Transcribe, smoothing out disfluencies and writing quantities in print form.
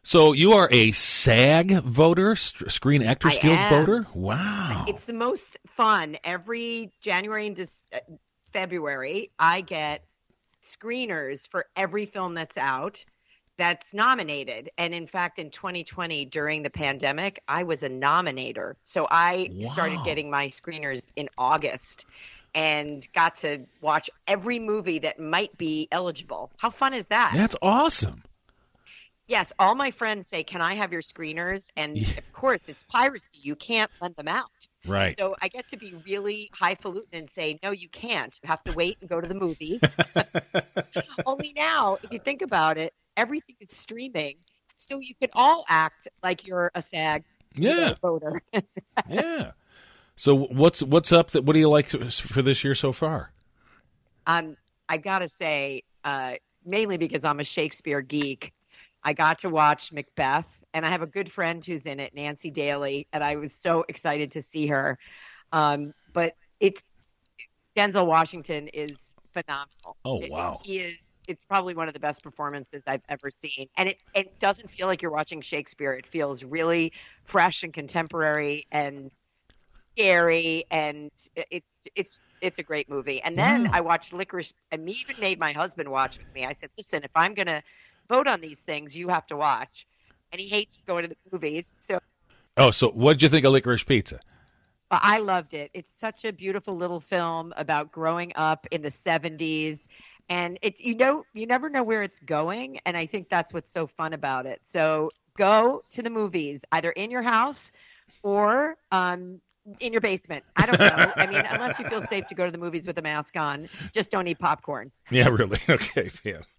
So you are a SAG voter, Screen Actors I Guild am. voter? Wow. It's the most fun. Every January and February, I get screeners for every film that's out that's nominated. And in fact, in 2020, during the pandemic, I was a nominator. So I started Wow. getting my screeners in August and got to watch every movie that might be eligible. How fun is that? That's awesome. Yes, all my friends say, "Can I have your screeners?" And Yeah. of course, it's piracy. You can't lend them out. Right. So I get to be really highfalutin and say, "No, you can't. You have to wait and go to the movies." Only now, if you think about it, everything is streaming. So you can all act like you're a SAG Yeah. voter. Yeah. So what's up? What do you like for this year so far? I gotta say, mainly because I'm a Shakespeare geek, I got to watch Macbeth, and I have a good friend who's in it, Nancy Daly, and I was so excited to see her. But it's Denzel Washington is phenomenal. Oh, wow. He is. It's probably one of the best performances I've ever seen, and it doesn't feel like you're watching Shakespeare. It feels really fresh and contemporary and scary, and it's a great movie. And then Wow. I watched Licorice. I even made my husband watch with me. I said, "Listen, if I'm gonna vote on these things, you have to watch." And he hates going to the movies, so Oh, so what did you think of Licorice Pizza? I loved it. It's such a beautiful little film about growing up in the 70s. And it's, you never know where it's going. And I think that's what's so fun about it. So go to the movies, either in your house or in your basement. I don't know. I mean, unless you feel safe to go to the movies with a mask on, just don't eat popcorn. Yeah, really. Okay, yeah.